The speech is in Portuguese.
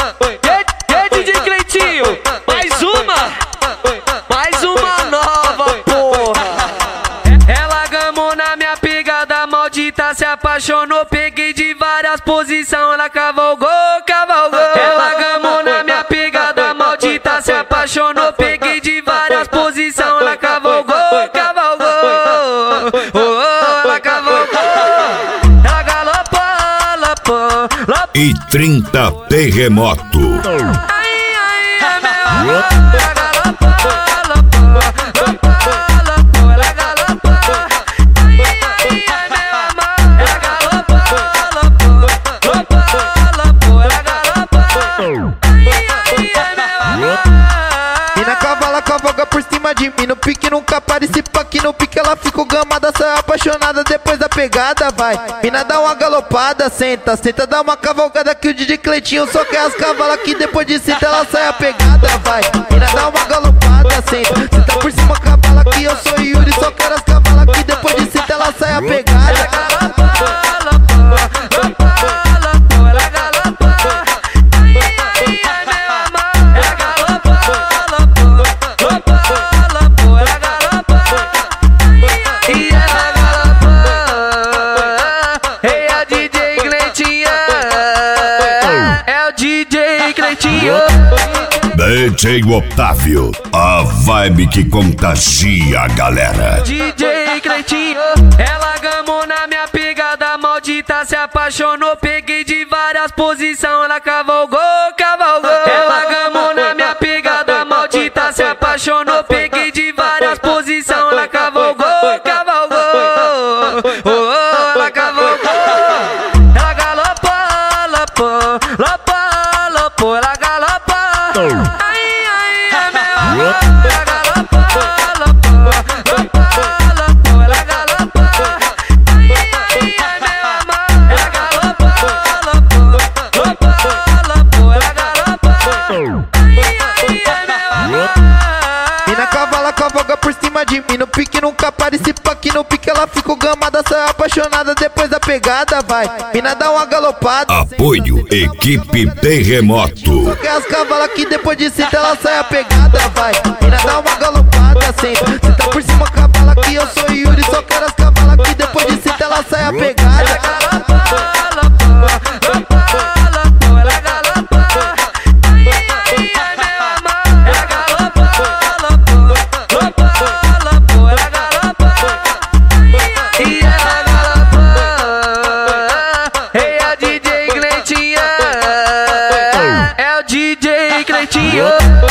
DJ Cleitinho, mais uma nova, porra. Ela gamou na minha pegada maldita, se apaixonou, peguei de várias posições, ela cavalgou. Ela gamou na minha pegada maldita, se apaixonou, peguei de várias posições, ela cavalgou. Ela cavalgou. Ela galopou, E 30 terremoto. é meu amor. Ela galopou, ela galopou. É meu amor. Ela galopou, ela galopou. É meu amor. Mina cavala, cavalga por cima de mim. No pique nunca participa aqui no pique. Ela ficou gamada, sai apaixonada depois da pegada, vai. Mina dá uma galopada, senta, dá uma cavalgada que o DJ Cleitinho só quer as cavalas que depois de senta ela sai a pegada, vai. Mina dá uma galopada, senta por cima cavala que eu sou Yuri, só quero as cavalas que depois de senta ela sai a pegada. DJ Otávio, a vibe que contagia a galera. DJ Cleitinho, ela gamou na minha pegada maldita, se apaixonou, peguei de várias posições, ela cavalgou. Ela gamou na minha pegada maldita, se apaixonou, peguei de várias posições, ela cavalgou. Ela cavalgou. Ela galopou, ela galopou. É meu amor. Ela galopou, ela galopou. É meu amor. Ela galopou, ela galopou. É meu amor. Mina cavala, cavalga por cima de mim. No pique nunca participa aqui no pique. Ela ficou gamada, sai apaixonada depois da pegada, vai. Mina dá uma galopada. Apoio Equipe Terremoto. Só quer as cavalas que depois de senta ela sai a pegada, vai. Mina dá uma galopada, senta por cima cavala que eu sou Yuri, só quero as cavalas que depois de senta ela sai a pegada. DJ Cleitinho.